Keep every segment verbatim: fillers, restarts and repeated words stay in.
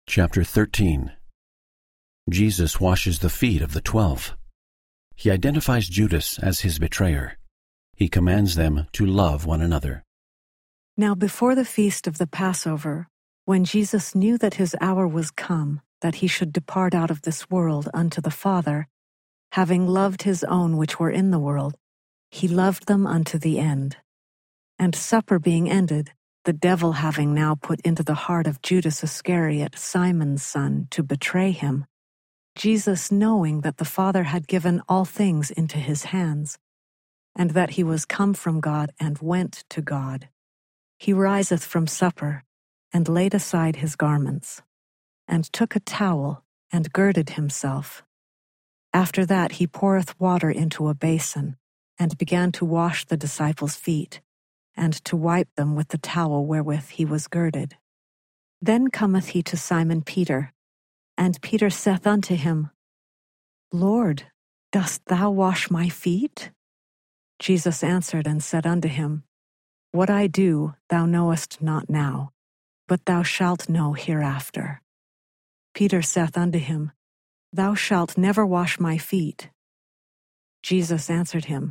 Chapter thirteen. Jesus washes the feet of the twelve. He identifies Judas as his betrayer. He commands them to love one another. Now before the feast of the Passover, when Jesus knew that his hour was come, that he should depart out of this world unto the Father, having loved his own which were in the world, he loved them unto the end. And supper being ended, the devil having now put into the heart of Judas Iscariot, Simon's son, to betray him, Jesus, knowing that the Father had given all things into his hands, and that he was come from God and went to God, he riseth from supper, and laid aside his garments, and took a towel, and girded himself. After that he poureth water into a basin, and began to wash the disciples' feet, and to wipe them with the towel wherewith he was girded. Then cometh he to Simon Peter, and Peter saith unto him, Lord, dost thou wash my feet? Jesus answered and said unto him, What I do thou knowest not now, but thou shalt know hereafter. Peter saith unto him, Thou shalt never wash my feet. Jesus answered him,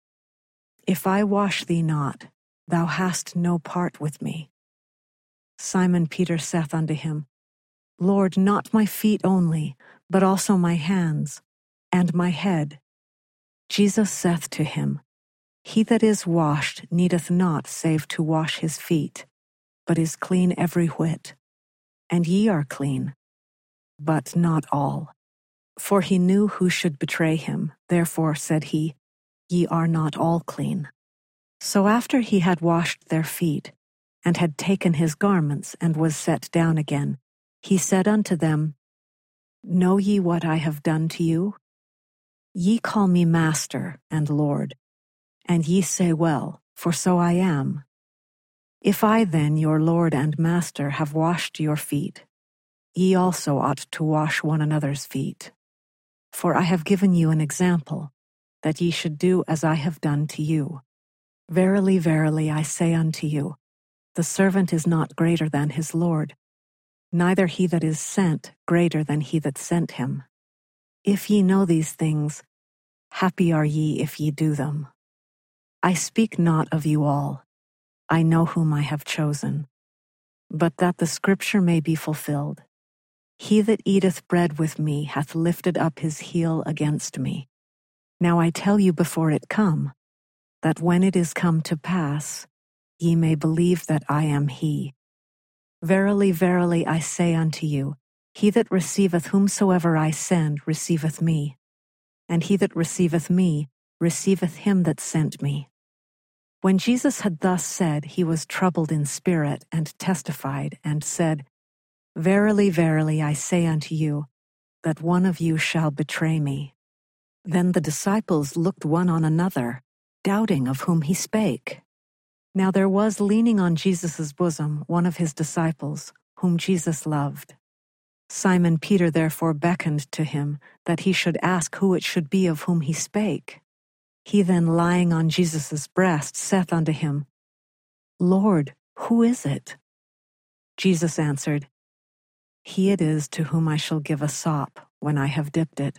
If I wash thee not, thou hast no part with me. Simon Peter saith unto him, Lord, not my feet only, but also my hands, and my head. Jesus saith to him, He that is washed needeth not save to wash his feet, but is clean every whit. And ye are clean, but not all. For he knew who should betray him, therefore said he, Ye are not all clean. So after he had washed their feet, and had taken his garments, and was set down again, he said unto them, Know ye what I have done to you? Ye call me Master and Lord, and ye say well, for so I am. If I then, your Lord and Master, have washed your feet, ye also ought to wash one another's feet. For I have given you an example, that ye should do as I have done to you. Verily, verily, I say unto you, the servant is not greater than his Lord, neither he that is sent greater than he that sent him. If ye know these things, happy are ye if ye do them. I speak not of you all. I know whom I have chosen. But that the scripture may be fulfilled, He that eateth bread with me hath lifted up his heel against me. Now I tell you before it come, that when it is come to pass, ye may believe that I am he. Verily, verily, I say unto you, he that receiveth whomsoever I send receiveth me, and he that receiveth me receiveth him that sent me. When Jesus had thus said, he was troubled in spirit, and testified, and said, Verily, verily, I say unto you, that one of you shall betray me. Then the disciples looked one on another, doubting of whom he spake. Now there was leaning on Jesus' bosom one of his disciples, whom Jesus loved. Simon Peter therefore beckoned to him, that he should ask who it should be of whom he spake. He then, lying on Jesus' breast, saith unto him, Lord, who is it? Jesus answered, He it is to whom I shall give a sop, when I have dipped it.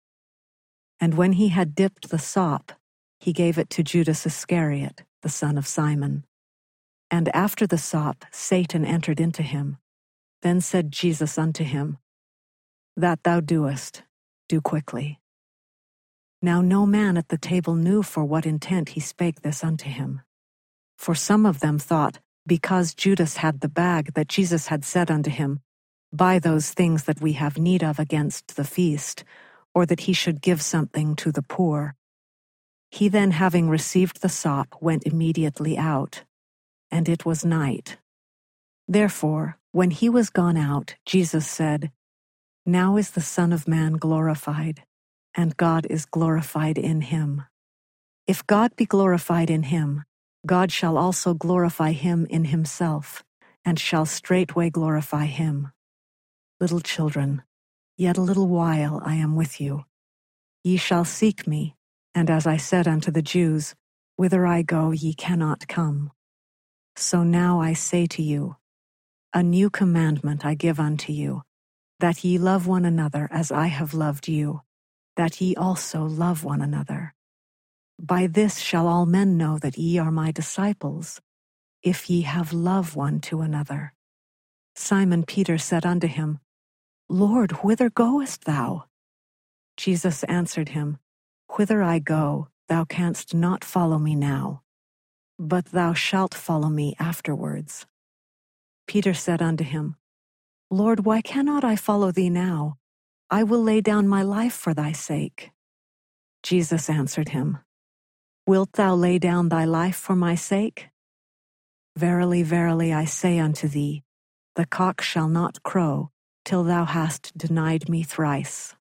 And when he had dipped the sop, he gave it to Judas Iscariot, the son of Simon. And after the sop, Satan entered into him. Then said Jesus unto him, That thou doest, do quickly. Now no man at the table knew for what intent he spake this unto him. For some of them thought, because Judas had the bag, that Jesus had said unto him, Buy those things that we have need of against the feast, or that he should give something to the poor. He then, having received the sop, went immediately out, and it was night. Therefore, when he was gone out, Jesus said, Now is the Son of Man glorified, and God is glorified in him. If God be glorified in him, God shall also glorify him in himself, and shall straightway glorify him. Little children, yet a little while I am with you. Ye shall seek me, and as I said unto the Jews, Whither I go ye cannot come. So now I say to you, A new commandment I give unto you, that ye love one another as I have loved you, that ye also love one another. By this shall all men know that ye are my disciples, if ye have love one to another. Simon Peter said unto him, Lord, whither goest thou? Jesus answered him, Whither I go, thou canst not follow me now, but thou shalt follow me afterwards. Peter said unto him, Lord, why cannot I follow thee now? I will lay down my life for thy sake. Jesus answered him, Wilt thou lay down thy life for my sake? Verily, verily, I say unto thee, the cock shall not crow till thou hast denied me thrice.